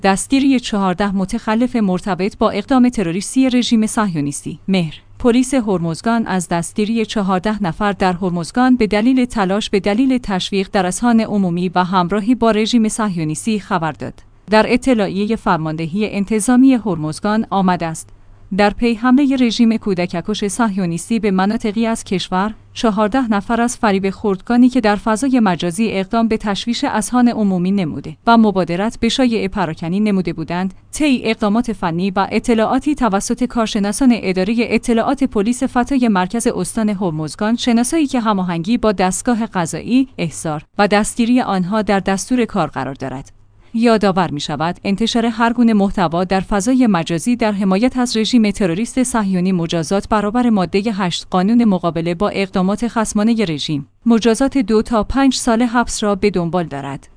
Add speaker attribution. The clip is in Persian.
Speaker 1: دستگیری 14 متخلف مرتبط با اقدام تروریستی رژیم صهیونیستی. مهر پلیس هرمزگان از دستگیری 14 نفر در هرمزگان به دلیل تشویق در اذهان عمومی و همراهی با رژیم صهیونیستی خبر داد. در اطلاعیه فرماندهی انتظامی هرمزگان آمده است در پی حمله رژیم کودککش صهیونیستی به مناطقی از کشور، 14 نفر از فریب خردگانی که در فضای مجازی اقدام به تشویش اذهان عمومی نموده و مبادرت به شایعه پراکنی نموده بودند، طی اقدامات فنی و اطلاعاتی توسط کارشناسان اداره اطلاعات پلیس فتای مرکز استان هرمزگان، شناسایی که هماهنگی با دستگاه قضایی، احضار و دستگیری آنها در دستور کار قرار دارد. یادآور می‌شود انتشار هر گونه محتوا در فضای مجازی در حمایت از رژیم تروریست صهیونی مجازات برابر ماده 8 قانون مقابله با اقدامات خصمانه رژیم، مجازات 2 تا 5 سال حبس را به دنبال دارد.